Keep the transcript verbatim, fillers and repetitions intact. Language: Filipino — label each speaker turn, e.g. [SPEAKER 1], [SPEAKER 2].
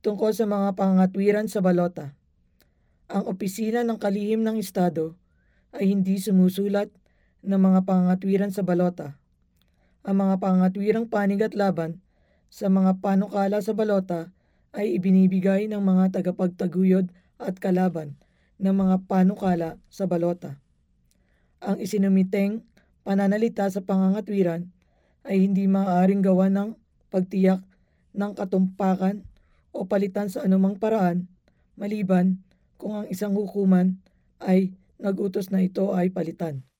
[SPEAKER 1] tungkol sa mga pangangatwiran sa balota. Ang opisina ng kalihim ng Estado ay hindi sumusulat ng mga pangangatwiran sa balota. Ang mga pangangatwirang panig at laban sa mga panukala sa balota ay ibinibigay ng mga tagapagtaguyod at kalaban ng mga panukala sa balota. Ang isinumiteng pananalita sa pangangatwiran ay hindi maaaring gawa ng pagtiyak ng katumpakan o palitan sa anumang paraan maliban kung ang isang hukuman ay nag-utos na ito ay palitan.